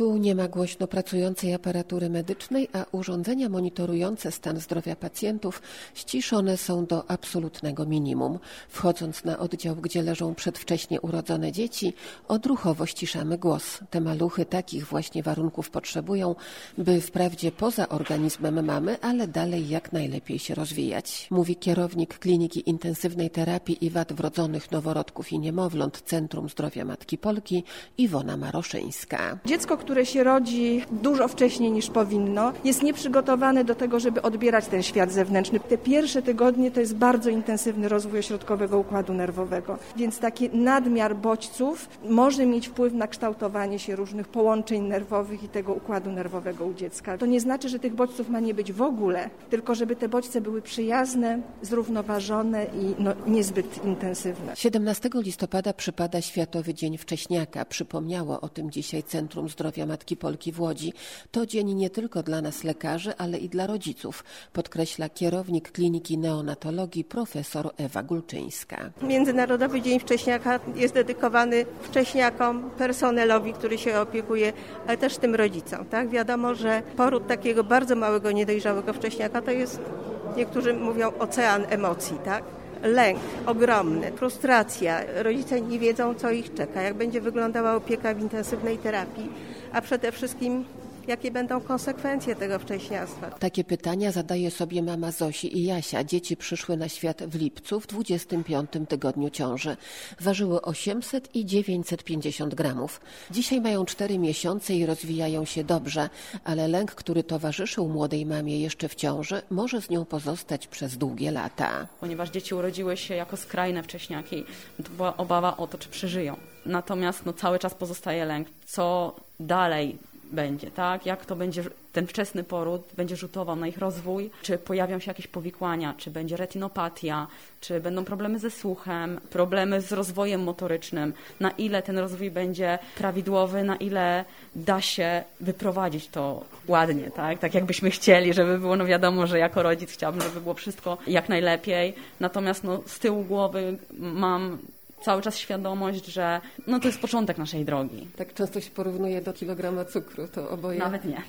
Tu nie ma głośno pracującej aparatury medycznej, a urządzenia monitorujące stan zdrowia pacjentów ściszone są do absolutnego minimum. Wchodząc na oddział, gdzie leżą przedwcześnie urodzone dzieci, odruchowo ściszamy głos. Te maluchy takich właśnie warunków potrzebują, by wprawdzie poza organizmem mamy, ale dalej jak najlepiej się rozwijać. Mówi kierownik Kliniki Intensywnej Terapii i Wad Wrodzonych Noworodków i Niemowląt Centrum Zdrowia Matki Polki Iwona Maroszyńska. Dziecko, które się rodzi dużo wcześniej niż powinno, jest nieprzygotowane do tego, żeby odbierać ten świat zewnętrzny. Te pierwsze tygodnie to jest bardzo intensywny rozwój ośrodkowego układu nerwowego, więc taki nadmiar bodźców może mieć wpływ na kształtowanie się różnych połączeń nerwowych i tego układu nerwowego u dziecka. To nie znaczy, że tych bodźców ma nie być w ogóle, tylko żeby te bodźce były przyjazne, zrównoważone i niezbyt intensywne. 17 listopada przypada Światowy Dzień Wcześniaka. Przypomniało o tym dzisiaj Centrum Zdrowia Matki Polki w Łodzi. To dzień nie tylko dla nas lekarzy, ale i dla rodziców, podkreśla kierownik Kliniki Neonatologii profesor Ewa Gulczyńska. Międzynarodowy Dzień Wcześniaka jest dedykowany wcześniakom, personelowi, który się opiekuje, ale też tym rodzicom. Tak? Wiadomo, że poród takiego bardzo małego, niedojrzałego wcześniaka to jest, niektórzy mówią, ocean emocji, tak? Lęk ogromny, frustracja. Rodzice nie wiedzą, co ich czeka, jak będzie wyglądała opieka w intensywnej terapii, a przede wszystkim jakie będą konsekwencje tego wcześniactwa. Takie pytania zadaje sobie mama Zosi i Jasia. Dzieci przyszły na świat w lipcu, w 25. tygodniu ciąży. Ważyły 800 i 950 gramów. Dzisiaj mają 4 miesiące i rozwijają się dobrze, ale lęk, który towarzyszył młodej mamie jeszcze w ciąży, może z nią pozostać przez długie lata. Ponieważ dzieci urodziły się jako skrajne wcześniaki, to była obawa o to, czy przeżyją. Natomiast cały czas pozostaje lęk, co dalej będzie, tak? Jak to będzie, ten wczesny poród będzie rzutował na ich rozwój, czy pojawią się jakieś powikłania, czy będzie retinopatia, czy będą problemy ze słuchem, problemy z rozwojem motorycznym, na ile ten rozwój będzie prawidłowy, na ile da się wyprowadzić to ładnie, tak? Tak jakbyśmy chcieli, żeby było, wiadomo, że jako rodzic chciałabym, żeby było wszystko jak najlepiej, natomiast z tyłu głowy mam cały czas świadomość, że to jest początek naszej drogi. Tak często się porównuje do kilograma cukru, to oboje... Nawet nie.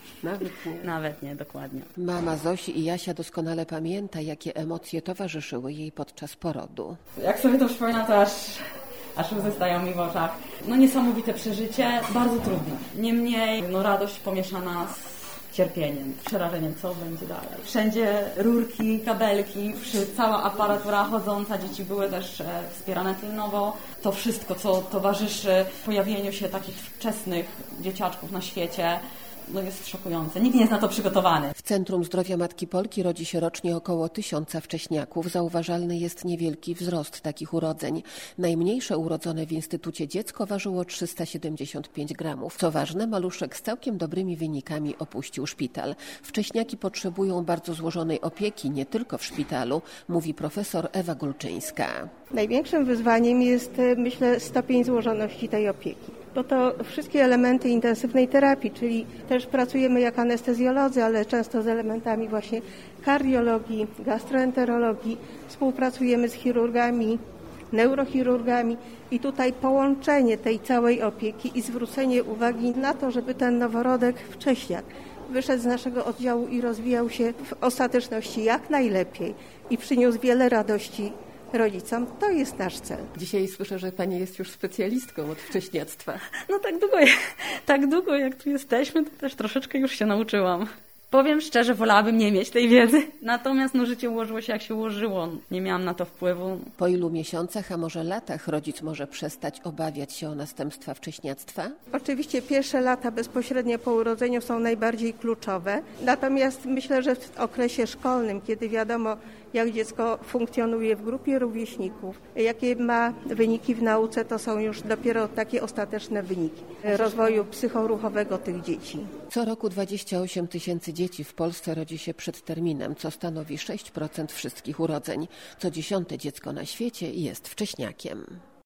Nawet nie, dokładnie. Mama Zosi i Jasia doskonale pamięta, jakie emocje towarzyszyły jej podczas porodu. Jak sobie to przypominam, to aż łzy stają mi w oczach. Niesamowite przeżycie, bardzo trudne. Niemniej radość pomieszana z cierpieniem, przerażeniem, co będzie dalej. Wszędzie rurki, kabelki, cała aparatura chodząca, dzieci były też wspierane tlenowo. To wszystko, co towarzyszy pojawieniu się takich wczesnych dzieciaczków na świecie, jest szokujące. Nikt nie jest na to przygotowany. W Centrum Zdrowia Matki Polki rodzi się rocznie około 1000 wcześniaków. Zauważalny jest niewielki wzrost takich urodzeń. Najmniejsze urodzone w Instytucie dziecko ważyło 375 gramów. Co ważne, maluszek z całkiem dobrymi wynikami opuścił szpital. Wcześniaki potrzebują bardzo złożonej opieki, nie tylko w szpitalu, mówi profesor Ewa Gulczyńska. Największym wyzwaniem jest, myślę, stopień złożoności tej opieki. Bo to wszystkie elementy intensywnej terapii, czyli też pracujemy jak anestezjolodzy, ale często z elementami właśnie kardiologii, gastroenterologii, współpracujemy z chirurgami, neurochirurgami i tutaj połączenie tej całej opieki i zwrócenie uwagi na to, żeby ten noworodek wcześniak wyszedł z naszego oddziału i rozwijał się w ostateczności jak najlepiej i przyniósł wiele radości rodzicom, to jest nasz cel. Dzisiaj słyszę, że pani jest już specjalistką od wcześniactwa. Tak długo jak tu jesteśmy, to też troszeczkę już się nauczyłam. Powiem szczerze, wolałabym nie mieć tej wiedzy. Natomiast życie ułożyło się jak się ułożyło. Nie miałam na to wpływu. Po ilu miesiącach, a może latach rodzic może przestać obawiać się o następstwa wcześniactwa? Oczywiście pierwsze lata bezpośrednio po urodzeniu są najbardziej kluczowe. Natomiast myślę, że w okresie szkolnym, kiedy wiadomo, jak dziecko funkcjonuje w grupie rówieśników, jakie ma wyniki w nauce, to są już dopiero takie ostateczne wyniki rozwoju psychoruchowego tych dzieci. Co roku 28 000 dzieci w Polsce rodzi się przed terminem, co stanowi 6% wszystkich urodzeń. Co 10. dziecko na świecie jest wcześniakiem.